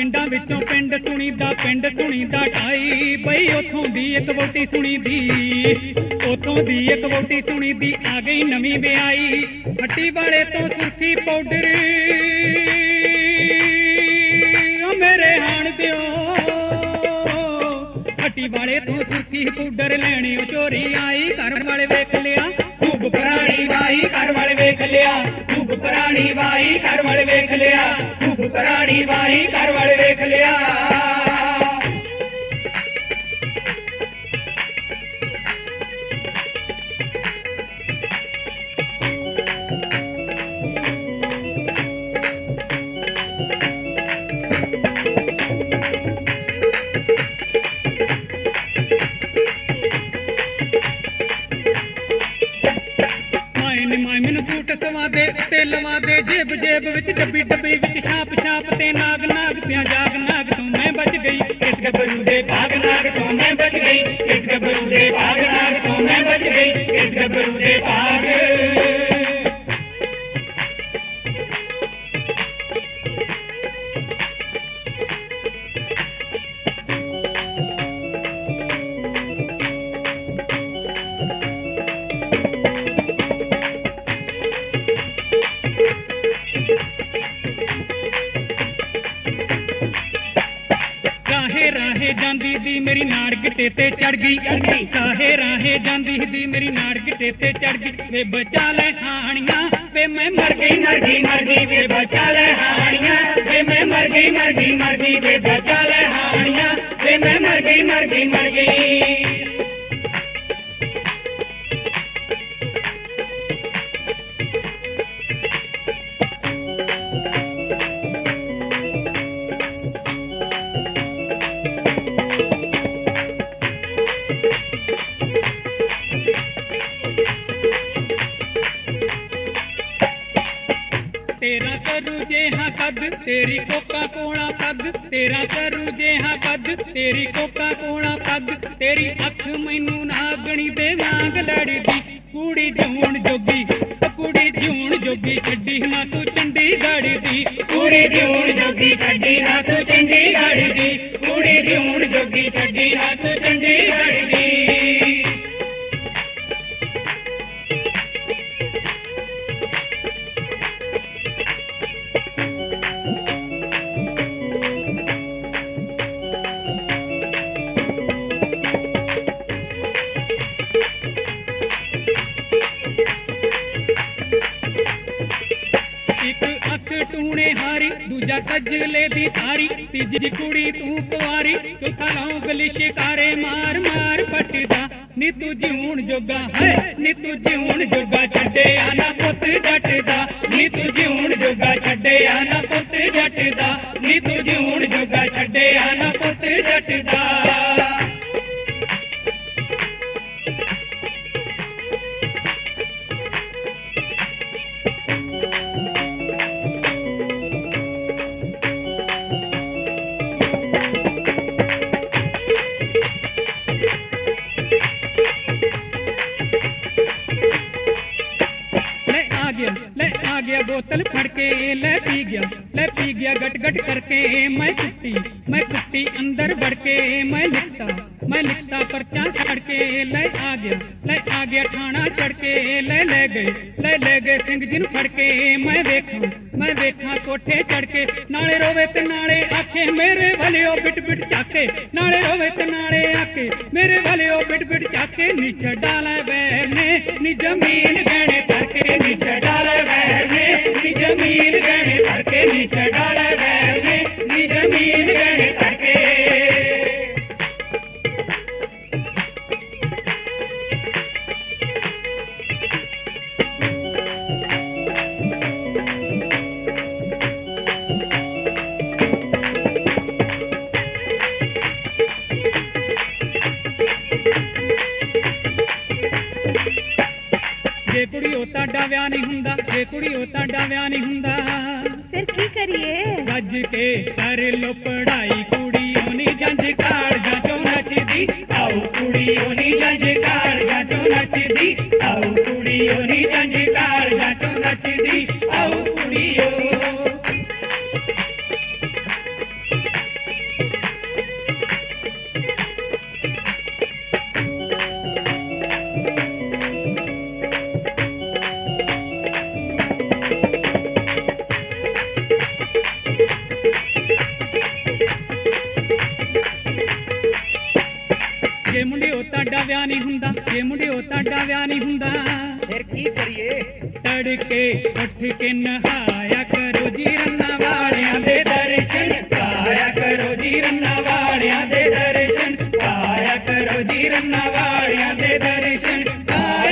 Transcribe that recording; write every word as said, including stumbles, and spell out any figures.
ਪਿੰਡਾਂ ਵਿੱਚੋਂ ਪਿੰਡ ਸੁਣੀਦਾ ਪਿੰਡ ਸੁਣੀਦਾ ਢਾਈ ਬਈ ਉਥੋਂ ਦੀ ਇੱਕ ਵੋਟੀ ਸੁਣੀਦੀ ਉਥੋਂ ਦੀ ਇੱਕ ਵੋਟੀ ਸੁਣੀਦੀ ਆ ਗਈ ਨਵੀਂ ਵਿਆਹੀ ਹੱਟੀ ਵਾਲੇ ਤੋਂ ਸੁਰਖੀ ਪਾਊਡਰ ਓ ਮੇਰੇ ਹਾਣ ਦਿਓ ਹੱਟੀ ਵਾਲੇ ਤੋਂ ਸੁਰਖੀ ਪਾਊਡਰ ਲੈਣੀ ਓ ਚੋਰੀ ਆਈ ਘਰ ਵਾਲੇ ਵੇਖ ਲਿਆ ਖੂਬ ਪੁਰਾਣੀ ਵਾਈ ਘਰ ਵਾਲੇ ਵੇਖ ਲਿਆ ਖੂਬ ਪੁਰਾਣੀ ਵਾਈ ਘਰ ਵਾਲੇ ਵੇਖ ਲਿਆ ਖੂਬ ਪੁਰਾਣੀ ਵਾਈ ਘਰ ਵਾਲੇ ਵੇਖ ਲਿਆ ਤੇ ਲਵਾ ਦੇ ਜੇਬ ਜੇਬ ਵਿੱਚ ਡੱਬੀ ਡੱਬੀ ਵਿੱਚ ਛਾਪ ਛਾਪ ਤੇ ਨਾਗ ਨਾਗ ਪਿਆ ਜਾਗ ਨਾਗ ਤੋਂ ਮੈਂ ਬਚ ਗਈ ਇਸ ਗੱਭਰੂ ਦੇ ਭਾਗ ਨਾਗ ਤੋਂ ਮੈਂ ਬਚ ਗਈ ਇਸ ਗੱਭਰੂ ਦੇ ਭਾਗ ਨਾਗ ਤੋਂ ਮੈਂ ਬਚ ਗਈ ਇਸ ਗੱਭਰੂ ਦੇ ਭਾਗ ਜਾਂਦੀ ਦੀ ਮੇਰੀ ਨਾੜ ਗਿੱਟੇ ਤੇ ਚੜ ਗਈ ਚਾਹੇ ਰਾਹੇ ਜਾਂਦੀ ਦੀ ਮੇਰੀ ਨਾੜ ਗਿੱਟੇ ਤੇ ਚੜ ਗਈ ਵੇ ਬਚਾ ਲੈ ਹਾਣੀਆਂ ਵੇ ਮੈਂ ਮਰ ਗਈ ਮਰ ਗਈ ਮਰ ਗਈ ਵੇ ਬਚਾ ਲੈ ਹਾਣੀਆਂ ਵੇ ਮੈਂ ਮਰ ਗਈ ਮਰ ਗਈ ਮਰ ਗਈ ਵੇ ਬਚਾ ਲੈ ਹਾਣੀਆਂ ਵੇ ਮੈਂ ਮਰ ਗਈ ਮਰ ਗਈ ਮਰ ਗਈ तेरा करू जेहा कद तेरी कोका कोला पग तेरा करू जेहा कद तेरी कोका कोला पग तेरी अख मैनू नागणी दे मांग लड़दी कुड़ी जून जोगी कुड़ी जून जोगी छड्डी ना तू चंडीगढ़ दी कुड़ी जून जोगी छड्डी ना तू चंडीगढ़ दी कुड़ी जून जोगी छड्डी ना तू चंडीगढ़ दी टूने हारी दूजा कजले दी तारी तीजी कुड़ी तू कुआरी चौथा लौंगली शिकारे मार मार पटदा नी तू जीवन जोगा है नी तू जीवन जोगा छड्डे आना पुत जटदा नी तू जीवन जोगा छड्डे आना पुत जटदा नी तू जीवन जोगा छड्डे आना पुत जटदा ले आ गया बोतल फड़ के ले पी गया ले पी गया गट गट करके मैं कुत्ती मैं कुत्ती अंदर बढ़ के मैं लिखता मैं लिखता पर्चा चढ़ के ले आ गया ले आ गया थाना चढ़ के ले ले गए ले ले गए सिंह जी फड़ के मैं देखा मैं देखा कोठे चढ़ के नाले रोवे ते नाले आखे मेरे वालियो बिट बिट चाके नाले रोवे ते नाले आके मेरे वालियो बिट बिट चाके नीच डाला बहने नी जमीन गहने करके नीच डाला बहने नी जमीन गहने करके नीच डाला बहने नी जमीन गहने करके जे कुड़ी हो ताडा विआह नहीं हुंदा जे कुड़ी हो ताडा विआह नहीं हुंदा फिर की करिए गज के कर लो पढ़ाई कुड़ी ओनी जंज कार जाचो नचदी आओ कुड़ी ओनी जंज कार जाचो नचदी आओ कुड़ी ओनी जंज कार जाचो नचदी आओ कुड़ी ओ ਜੇ ਮੁੰਡਿਓ ਤੁਹਾਡਾ ਵਿਆਹ ਨਹੀਂ ਹੁੰਦਾ, ਜੇ ਮੁੰਡਿਓ ਤੁਹਾਡਾ ਵਿਆਹ ਨਹੀਂ ਹੁੰਦਾ, ਫਿਰ ਕੀ ਕਰੀਏ? ਤੜਕੇ ਉੱਠ ਕੇ ਨਹਾਇਆ ਕਰੋ ਜੀ ਰੰਨਾਂ ਵਾਲਿਆਂ ਦੇ ਦਰਸ਼ਨ, ਆਇਆ ਕਰੋ ਜੀ ਰੰਨਾਂ ਵਾਲਿਆਂ ਦੇ ਦਰਸ਼ਨ, ਆਇਆ ਕਰੋ ਜੀ ਰੰਨਾਂ ਵਾਲਿਆਂ ਦੇ ਦਰਸ਼ਨ, ਆਇਆ